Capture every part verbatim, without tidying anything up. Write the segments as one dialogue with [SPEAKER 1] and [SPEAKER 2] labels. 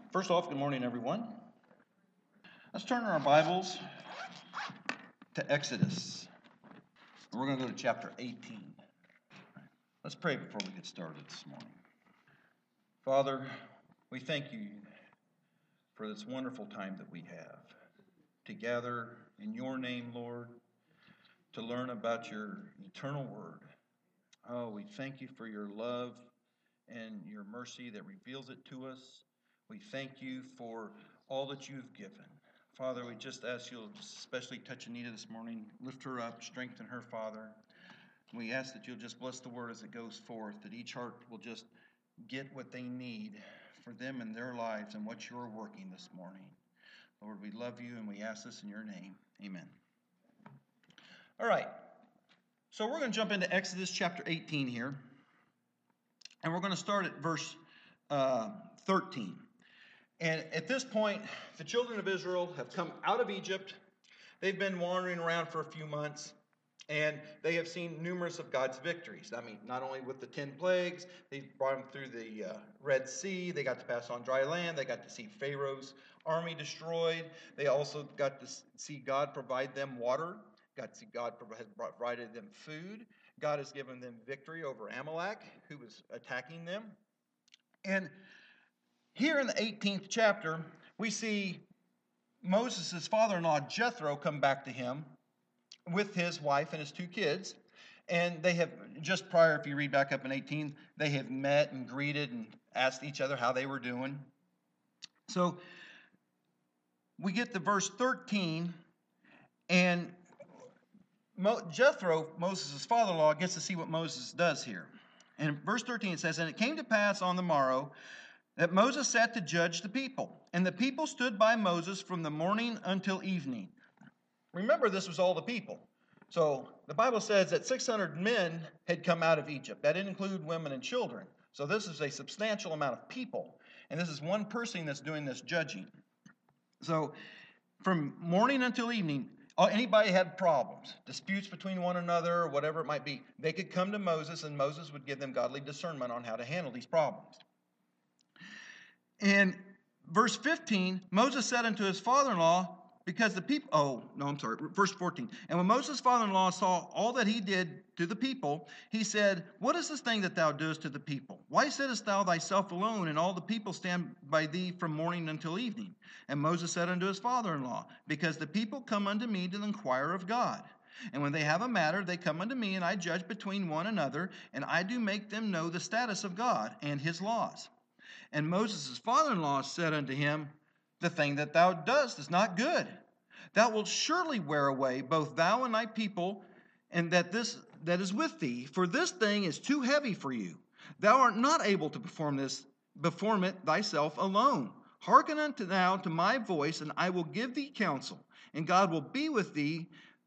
[SPEAKER 1] First off, good morning, everyone. Let's turn our Bibles to Exodus. We're going to go to chapter eighteen. Let's pray before we get started this morning. Father, we thank you for this wonderful time that we have to gather in your name, Lord, to learn about your eternal word. Oh, we thank you for your love and your mercy that reveals it to us. We thank you for all that you've given. Father, we just ask you'll especially touch Anita this morning. Lift her up, strengthen her, Father. We ask that you'll just bless the word as it goes forth, that each heart will just get what they need for them in their lives and what you're working this morning. Lord, we love you and we ask this in your name. Amen. All right. So we're going to jump into Exodus chapter eighteen here. And we're going to start at verse uh, thirteen. And at this point, the children of Israel have come out of Egypt. They've been wandering around for a few months, and they have seen numerous of God's victories. I mean, not only with the ten plagues, they brought them through the uh, Red Sea. They got to pass on dry land. They got to see Pharaoh's army destroyed. They also got to see God provide them water. Got to see God has provided them food. God has given them victory over Amalek, who was attacking them. And here in the eighteenth chapter, we see Moses' father-in-law, Jethro, come back to him with his wife and his two kids. And they have, just prior, if you read back up in eighteen, they have met and greeted and asked each other how they were doing. So we get to verse thirteen, and Mo- Jethro, Moses' father-in-law, gets to see what Moses does here. And in verse thirteen it says, "And it came to pass on the morrow that Moses sat to judge the people. And the people stood by Moses from the morning until evening." Remember, this was all the people. So the Bible says that six hundred men had come out of Egypt. That didn't include women and children. So this is a substantial amount of people. And this is one person that's doing this judging. So from morning until evening, anybody had problems, disputes between one another, or whatever it might be, they could come to Moses, and Moses would give them godly discernment on how to handle these problems. And verse fifteen, Moses said unto his father-in-law, because the people, oh, no, I'm sorry, verse fourteen. "And when Moses' father-in-law saw all that he did to the people, he said, What is this thing that thou doest to the people? Why sittest thou thyself alone, and all the people stand by thee from morning until evening? And Moses said unto his father-in-law, Because the people come unto me to inquire of God. And when they have a matter, they come unto me, and I judge between one another, and I do make them know the status of God and his laws. And Moses' father-in-law said unto him, The thing that thou doest is not good. Thou wilt surely wear away both thou and thy people, and that this that is with thee, for this thing is too heavy for you. Thou art not able to perform this, perform it thyself alone. Hearken unto now to my voice, and I will give thee counsel, and God will be with thee.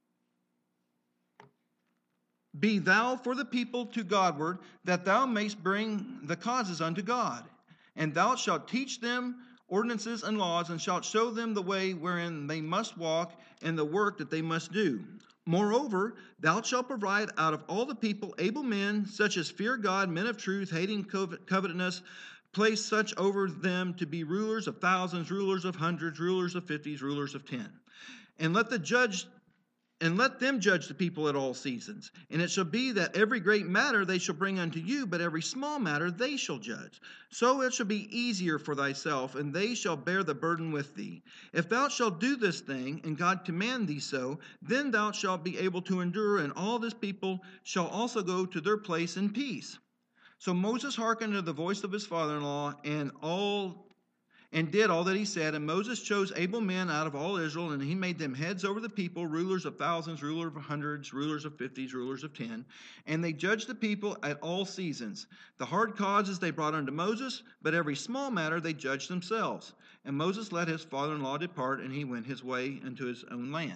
[SPEAKER 1] Be thou for the people to Godward, that thou mayst bring the causes unto God. And thou shalt teach them ordinances and laws, and shalt show them the way wherein they must walk, and the work that they must do. Moreover, thou shalt provide out of all the people able men, such as fear God, men of truth, hating covetousness. Place such over them to be rulers of thousands, rulers of hundreds, rulers of fifties, rulers of ten. And let the judge And let them judge the people at all seasons. And it shall be that every great matter they shall bring unto you, but every small matter they shall judge. So it shall be easier for thyself, and they shall bear the burden with thee. If thou shalt do this thing, and God command thee so, then thou shalt be able to endure, and all this people shall also go to their place in peace." So Moses hearkened to the voice of his father-in-law, and all and did all that he said. And Moses chose able men out of all Israel, and he made them heads over the people, rulers of thousands, rulers of hundreds, rulers of fifties, rulers of ten. And they judged the people at all seasons. The hard causes they brought unto Moses, but every small matter they judged themselves. And Moses let his father-in-law depart, and he went his way into his own land.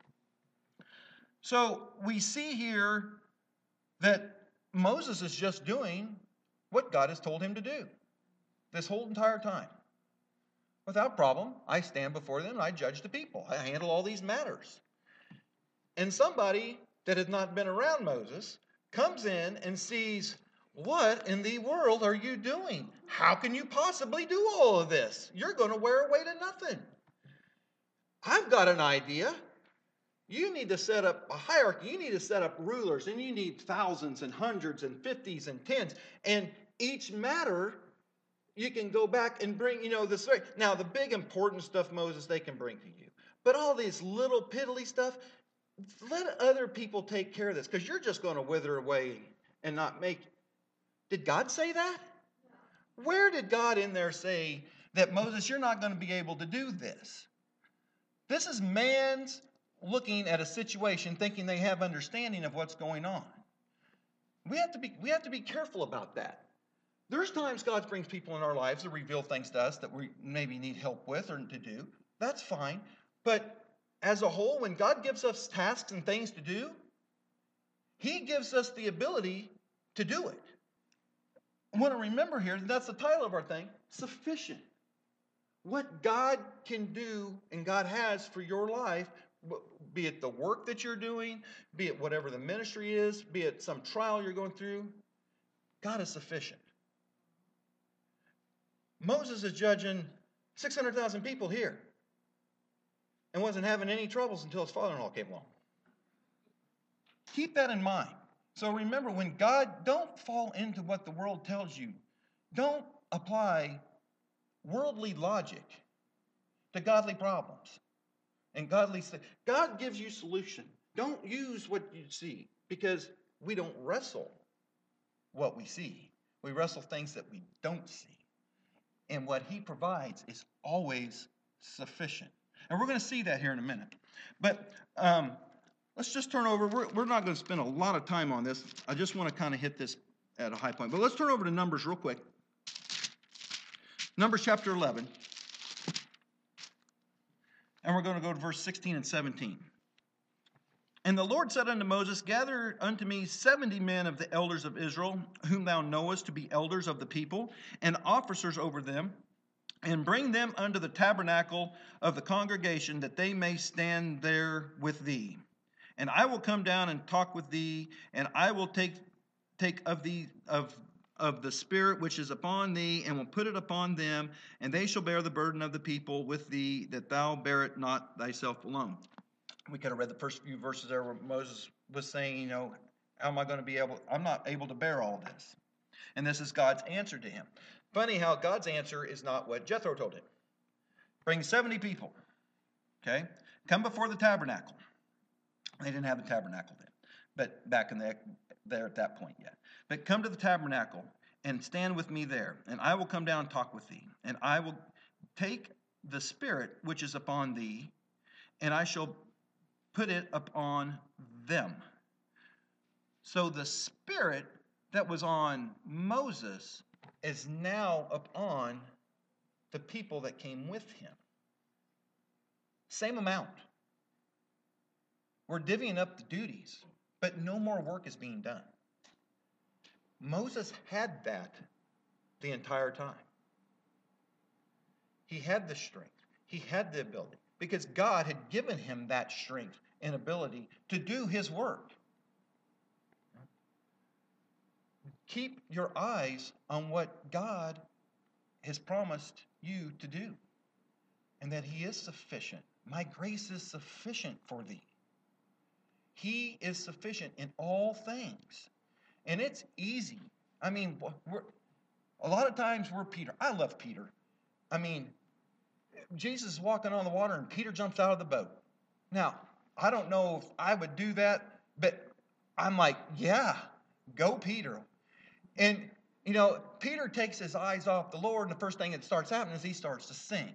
[SPEAKER 1] So we see here that Moses is just doing what God has told him to do this whole entire time. Without problem, I stand before them and I judge the people. I handle all these matters. And somebody that has not been around Moses comes in and sees what in the world are you doing? How can you possibly do all of this? You're going to wear away to nothing. I've got an idea. You need to set up a hierarchy. You need to set up rulers, and you need thousands and hundreds and fifties and tens. And each matter, you can go back and bring, you know, this. Now, the big important stuff, Moses, they can bring to you. But all this little piddly stuff, let other people take care of this, because you're just going to wither away and not make it. Did God say that? Where did God in there say that, Moses, you're not going to be able to do this? This is man's looking at a situation, thinking they have understanding of what's going on. We have to be, we have to be careful about that. There's times God brings people in our lives to reveal things to us that we maybe need help with or to do. That's fine. But as a whole, when God gives us tasks and things to do, He gives us the ability to do it. I want to remember here, that's the title of our thing, sufficient. What God can do and God has for your life, be it the work that you're doing, be it whatever the ministry is, be it some trial you're going through, God is sufficient. Moses is judging six hundred thousand people here and wasn't having any troubles until his father-in-law came along. Keep that in mind. So remember, when God, don't fall into what the world tells you. Don't apply worldly logic to godly problems and godly things. God gives you solution. Don't use what you see, because we don't wrestle what we see. We wrestle things that we don't see. And what He provides is always sufficient. And we're going to see that here in a minute. But um, let's just turn over. We're, we're not going to spend a lot of time on this. I just want to kind of hit this at a high point. But let's turn over to Numbers real quick. Numbers chapter eleven. And we're going to go to verse sixteen and seventeen. And the Lord said unto Moses, Gather unto me seventy men of the elders of Israel, whom thou knowest to be elders of the people, and officers over them, and bring them unto the tabernacle of the congregation, that they may stand there with thee. And I will come down and talk with thee, and I will take take of thee of of the Spirit which is upon thee, and will put it upon them, and they shall bear the burden of the people with thee, that thou bear it not thyself alone. We could have read the first few verses there where Moses was saying, you know, how am I going to be able, I'm not able to bear all this. And this is God's answer to him. Funny how God's answer is not what Jethro told him. Bring seventy people, okay? Come before the tabernacle. They didn't have a tabernacle then, but back in the, there at that point yet. But come to the tabernacle and stand with me there, and I will come down and talk with thee. And I will take the Spirit which is upon thee, and I shall put it upon them. So the Spirit that was on Moses is now upon the people that came with him. Same amount. We're divvying up the duties, but no more work is being done. Moses had that the entire time. He had the strength. He had the ability, because God had given him that strength and ability to do his work. Keep your eyes on what God has promised you to do, and that he is sufficient. My grace is sufficient for thee. He is sufficient in all things. And it's easy. I mean, we're, a lot of times we're Peter. I love Peter. I mean, Jesus is walking on the water and Peter jumps out of the boat. Now, I don't know if I would do that, but I'm like, yeah, go Peter. And, you know, Peter takes his eyes off the Lord, and the first thing that starts happening is he starts to sink.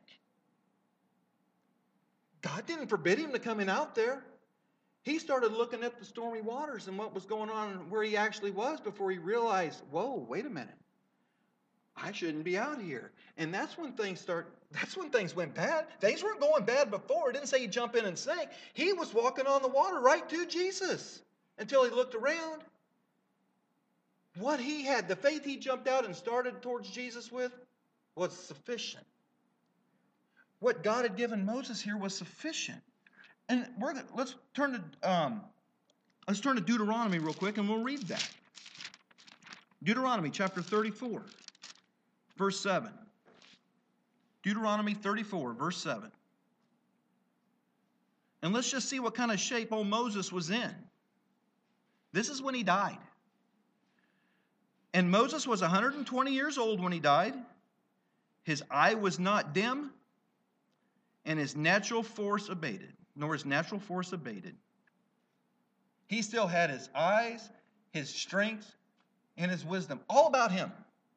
[SPEAKER 1] God didn't forbid him to come in out there. He started looking at the stormy waters and what was going on where he actually was before he realized, whoa, wait a minute. I shouldn't be out here. And that's when things start, that's when things went bad. Things weren't going bad before. It didn't say he jump in and sink. He was walking on the water right to Jesus until he looked around. What he had, the faith he jumped out and started towards Jesus with, was sufficient. What God had given Moses here was sufficient. And we're gonna, let's turn to um, let's turn to Deuteronomy real quick, and we'll read that. Deuteronomy chapter thirty-four, verse seven. Deuteronomy thirty-four, verse seven. And let's just see what kind of shape old Moses was in. This is when he died. And Moses was one hundred twenty years old when he died. His eye was not dim, and his natural force abated, nor his natural force abated. He still had his eyes, his strength, and his wisdom. All about him.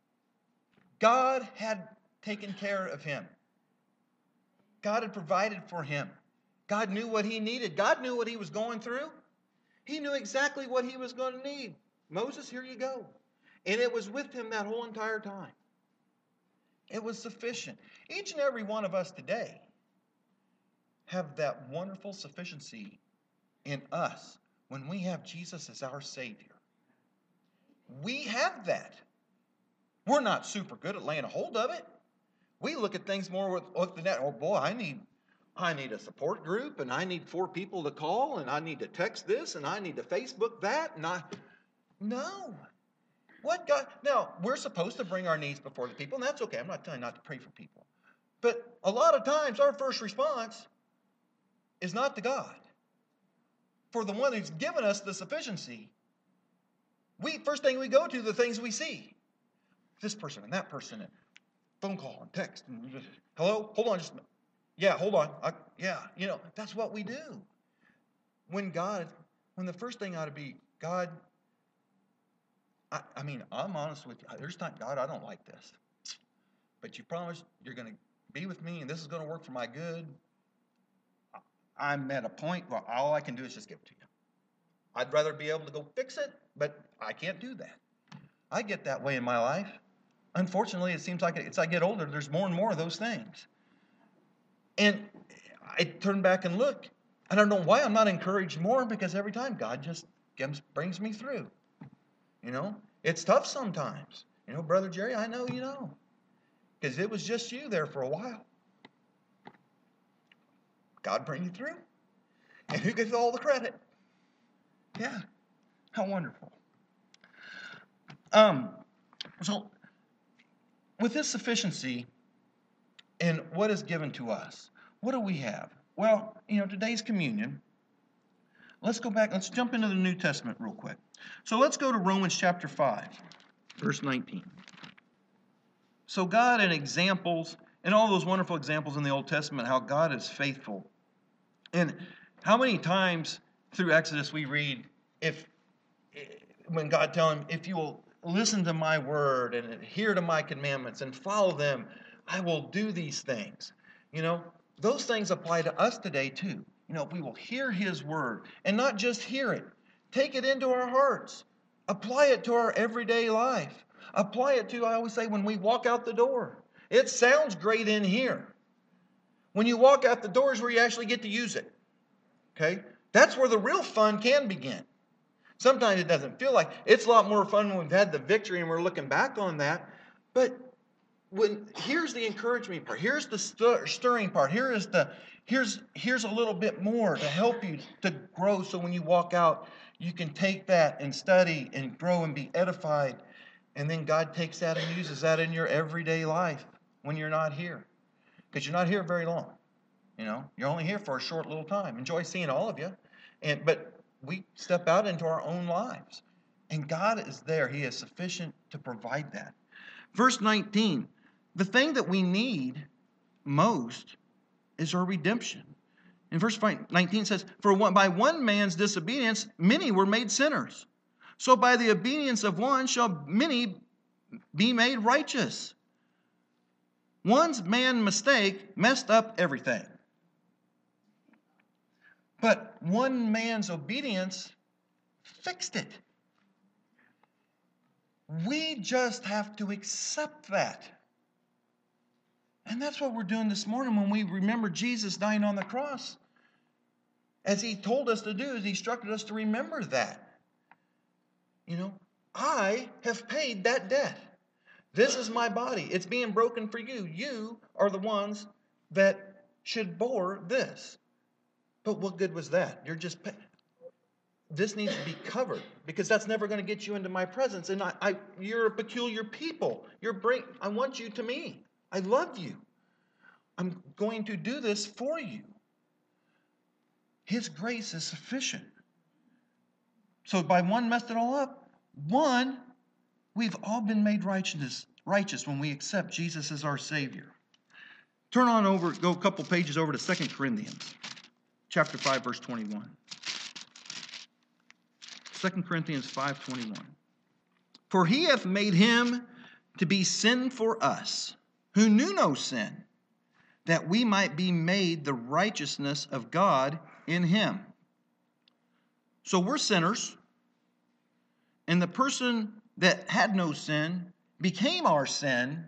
[SPEAKER 1] God had taken care of him. God had provided for him. God knew what he needed. God knew what he was going through. He knew exactly what he was going to need. Moses, here you go. And it was with him that whole entire time. It was sufficient. Each and every one of us today have that wonderful sufficiency in us when we have Jesus as our Savior. We have that. We're not super good at laying a hold of it. We look at things more with, with the net. Oh boy, I need, I need a support group, and I need four people to call, and I need to text this, and I need to Facebook that, and I. No. What God? Now we're supposed to bring our needs before the people, and that's okay. I'm not telling you not to pray for people, but a lot of times our first response is not to God. For the one who's given us the sufficiency, we first thing we go to the things we see. This person and that person, and phone call and text. And just, hello, hold on, just yeah, hold on, I, yeah, you know that's what we do. When God, when the first thing ought to be, God. I, I mean, I'm honest with you. There's not God. I don't like this, but you promised you're going to be with me, and this is going to work for my good. I'm at a point where all I can do is just give it to you. I'd rather be able to go fix it, but I can't do that. I get that way in my life. Unfortunately, it seems like as I get older, there's more and more of those things. And I turn back and look. I don't know why I'm not encouraged more, because every time God just gives, brings me through. You know, it's tough sometimes. You know, Brother Jerry, I know you know. Because it was just you there for a while. God bring you through. And who gets all the credit? Yeah. How wonderful. Um, so, with this sufficiency and what is given to us, what do we have? Well, you know, today's communion. Let's go back. Let's jump into the New Testament real quick. So let's go to Romans chapter five, verse nineteen. So God and examples, and all those wonderful examples in the Old Testament, how God is faithful. And how many times through Exodus we read, if when God tells him, if you will listen to my word and adhere to my commandments and follow them, I will do these things. You know, those things apply to us today too. You know, if we will hear his word and not just hear it, take it into our hearts, apply it to our everyday life, apply it to, I always say, when we walk out the door. It sounds great in here. When you walk out the door is where you actually get to use it. Okay? That's where the real fun can begin. Sometimes it doesn't feel like it's a lot more fun when we've had the victory and we're looking back on that. But when here's the encouragement part. Here's the stir, stirring part. Here is the here's here's a little bit more to help you to grow. So when you walk out, you can take that and study and grow and be edified. And then God takes that and uses that in your everyday life when you're not here, because you're not here very long. You know, you're only here for a short little time. Enjoy seeing all of you, and but we step out into our own lives, and God is there. He is sufficient to provide that. Verse nineteen. The thing that we need most is our redemption. In verse nineteen it says, for one, by one man's disobedience, many were made sinners. So by the obedience of one shall many be made righteous. One's man mistake messed up everything. But one man's obedience fixed it. We just have to accept that. And that's what we're doing this morning when we remember Jesus dying on the cross. As he told us to do, as he instructed us to remember that. You know, I have paid that debt. This is my body. It's being broken for you. You are the ones that should bore this. But what good was that? You're just pay-
[SPEAKER 2] this needs to be covered because that's never going to get you into my presence. And I, I you're a peculiar people. You're bring, I want you to me. I love you. I'm going to do this for you. His grace is sufficient. So by one messed it all up. One, we've all been made righteous, righteous when we accept Jesus as our Savior. Turn on over, go a couple pages over to Second Corinthians, chapter five, verse twenty-one. Second Corinthians five twenty-one. For he hath made him to be sin for us, who knew no sin, that we might be made the righteousness of God in him. So we're sinners, and the person that had no sin became our sin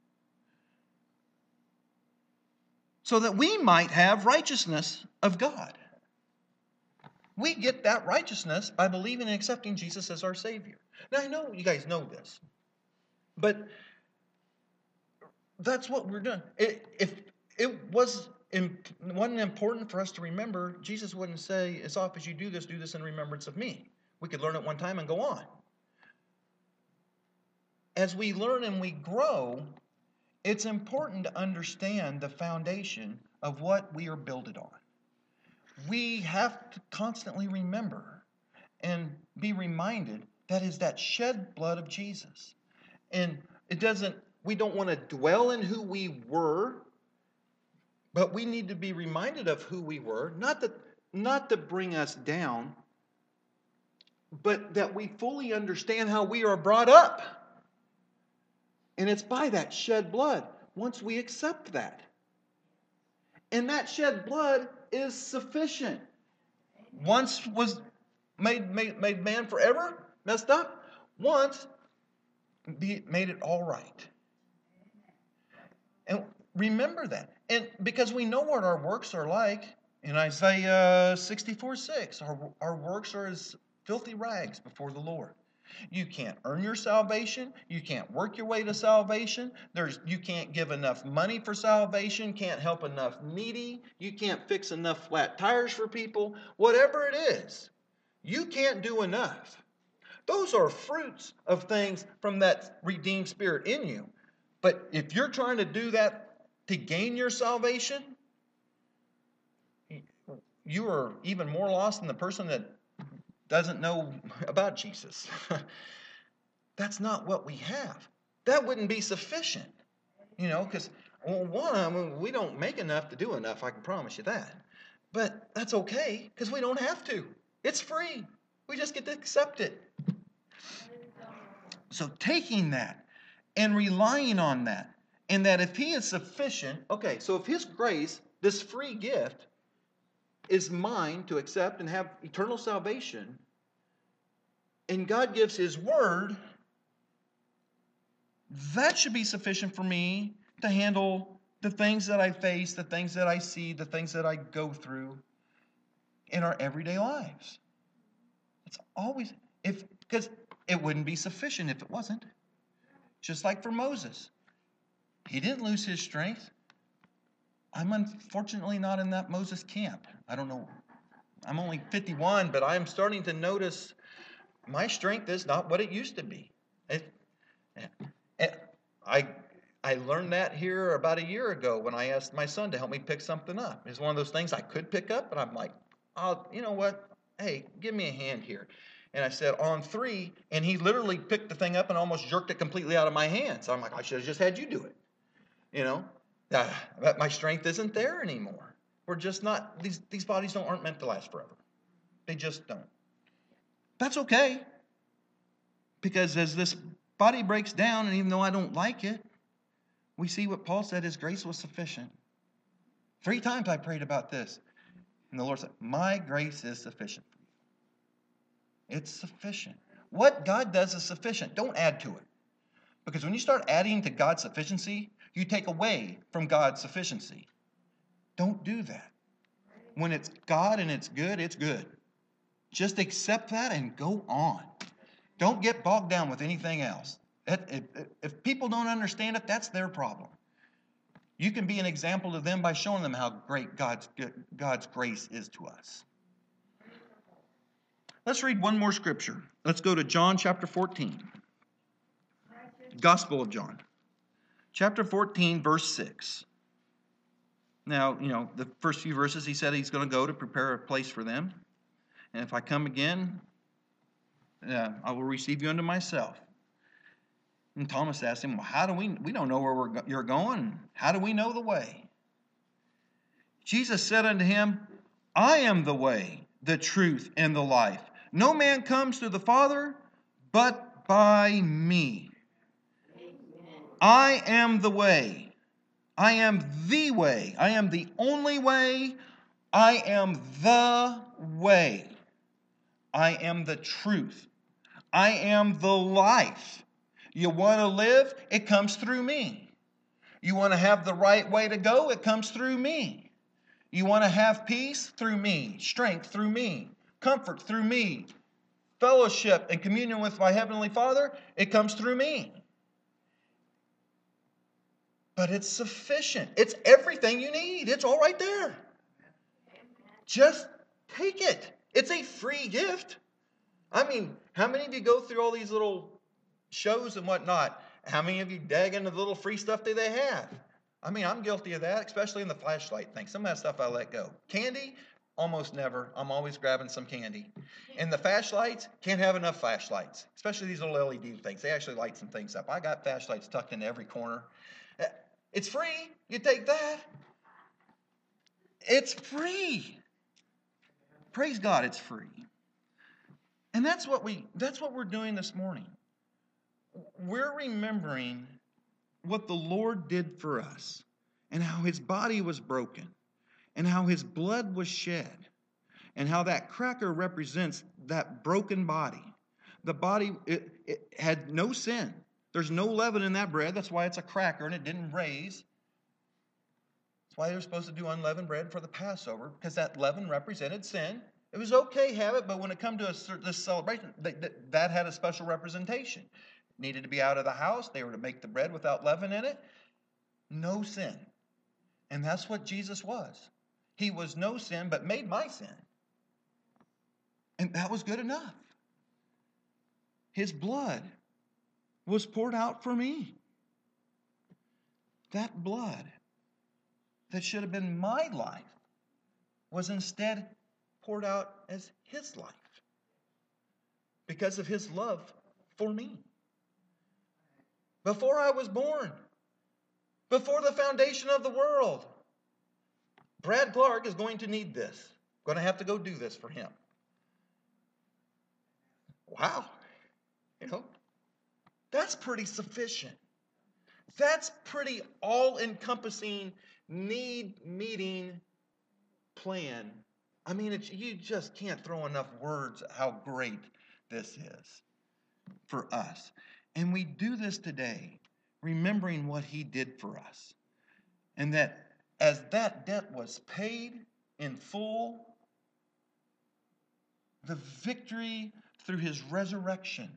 [SPEAKER 2] so that we might have righteousness of God. We get that righteousness by believing and accepting Jesus as our Savior. Now, I know you guys know this, but that's what we're doing. If it was wasn't important for us to remember, Jesus wouldn't say, as often as you do this, do this in remembrance of me. We could learn it one time and go on. As we learn and we grow, it's important to understand the foundation of what we are builded on. We have to constantly remember and be reminded that is that shed blood of Jesus. And it doesn't, we don't want to dwell in who we were, but we need to be reminded of who we were, not that, not to bring us down, but that we fully understand how we are brought up. And it's by that shed blood, once we accept that. And that shed blood is sufficient. Once was made, made, made man forever, messed up. Once be, made it all right. And remember that. And because we know what our works are like, in Isaiah sixty-four six, our, our works are as filthy rags before the Lord. You can't earn your salvation. You can't work your way to salvation. There's, you can't give enough money for salvation. Can't help enough needy. You can't fix enough flat tires for people. Whatever it is, you can't do enough. Those are fruits of things from that redeemed spirit in you. But if you're trying to do that to gain your salvation, you are even more lost than the person that doesn't know about Jesus. That's not what we have. That wouldn't be sufficient. You know, because, well, one, I mean, we don't make enough to do enough, I can promise you that. But that's okay, because we don't have to. It's free. We just get to accept it. So taking that and relying on that, and that if he is sufficient, okay, so if his grace, this free gift, is mine to accept and have eternal salvation, and God gives his word, that should be sufficient for me to handle the things that I face, the things that I see, the things that I go through in our everyday lives. It's always, if because it wouldn't be sufficient if it wasn't. Just like for Moses. He didn't lose his strength. I'm unfortunately not in that Moses camp. I don't know. I'm only fifty-one, but I'm starting to notice my strength is not what it used to be. It, it, I I learned that here about a year ago when I asked my son to help me pick something up. It's one of those things I could pick up, but I'm like, oh, you know what? Hey, give me a hand here. And I said, on three, and he literally picked the thing up and almost jerked it completely out of my hands. So I'm like, I should have just had you do it. You know, uh, but my strength isn't there anymore. We're just not, these, these bodies don't aren't meant to last forever. They just don't. That's okay. Because as this body breaks down, and even though I don't like it, we see what Paul said, his grace was sufficient. Three times I prayed about this. And the Lord said, my grace is sufficient for you. It's sufficient. What God does is sufficient. Don't add to it. Because when you start adding to God's sufficiency, you take away from God's sufficiency. Don't do that. When it's God and it's good, it's good. Just accept that and go on. Don't get bogged down with anything else. If, if people don't understand it, that's their problem. You can be an example to them by showing them how great God's, God's grace is to us. Let's read one more scripture. Let's go to John chapter fourteen. Gospel of John. Chapter fourteen, verse six. Now, you know, the first few verses he said he's going to go to prepare a place for them. And if I come again, uh, I will receive you unto myself. And Thomas asked him, well, how do we, we don't know where we're, you're going. How do we know the way? Jesus said unto him, I am the way, the truth, and the life. No man comes to the Father but by me. I am the way. I am the way. I am the only way. I am the way. I am the truth. I am the life. You want to live? It comes through me. You want to have the right way to go? It comes through me. You want to have peace? Through me. Strength through me. Comfort through me. Fellowship and communion with my Heavenly Father? It comes through me. But it's sufficient. It's everything you need. It's all right there. Just take it. It's a free gift. I mean, how many of you go through all these little shows and whatnot? How many of you dag into the little free stuff that they have? I mean, I'm guilty of that, especially in the flashlight thing. Some of that stuff I let go. Candy, almost never. I'm always grabbing some candy. And the flashlights, can't have enough flashlights, especially these little L E D things. They actually light some things up. I got flashlights tucked into every corner. It's free. You take that. It's free. Praise God, it's free. And that's what we that's what we're doing this morning. We're remembering what the Lord did for us and how his body was broken and how his blood was shed and how that cracker represents that broken body. The body it, it had no sin. There's no leaven in that bread. That's why it's a cracker and it didn't raise. That's why they were supposed to do unleavened bread for the Passover, because that leaven represented sin. It was okay to have it, but when it come to a, this celebration, that, that had a special representation. It needed to be out of the house. They were to make the bread without leaven in it. No sin. And that's what Jesus was. He was no sin, but made my sin. And that was good enough. His blood was poured out for me. That blood that should have been my life was instead poured out as his life because of his love for me. Before I was born, before the foundation of the world, Brad Clark is going to need this. Going to have to go do this for him. Wow. You know, that's pretty sufficient. That's pretty all-encompassing, need-meeting plan. I mean, it's, you just can't throw enough words how great this is for us. And we do this today, remembering what he did for us. And that as that debt was paid in full, the victory through his resurrection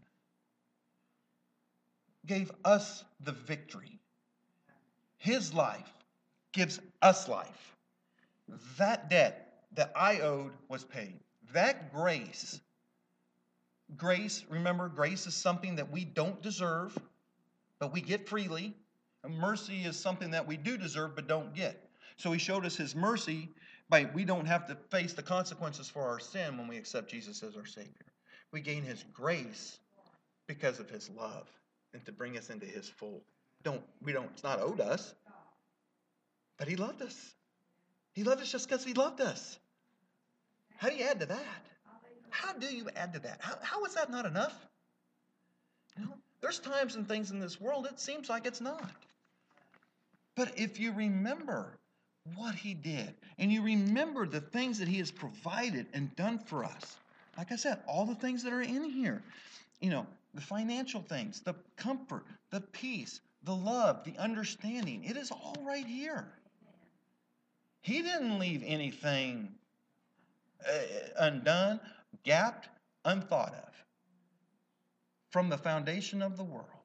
[SPEAKER 2] gave us the victory. His life gives us life. That debt that I owed was paid. That grace, grace, remember, grace is something that we don't deserve, but we get freely. And mercy is something that we do deserve, but don't get. So he showed us his mercy by we don't have to face the consequences for our sin when we accept Jesus as our Savior. We gain his grace because of his love and to bring us into his fold. Don't, we don't, it's not owed us, but he loved us. He loved us just because he loved us. How do you add to that? How do you add to that? How, how is that not enough? You know, there's times and things in this world it seems like it's not. But if you remember what he did, and you remember the things that he has provided and done for us, like I said, all the things that are in here, you know, the financial things, the comfort, the peace, the love, the understanding, it is all right here. He didn't leave anything uh, undone, gapped, unthought of. From the foundation of the world,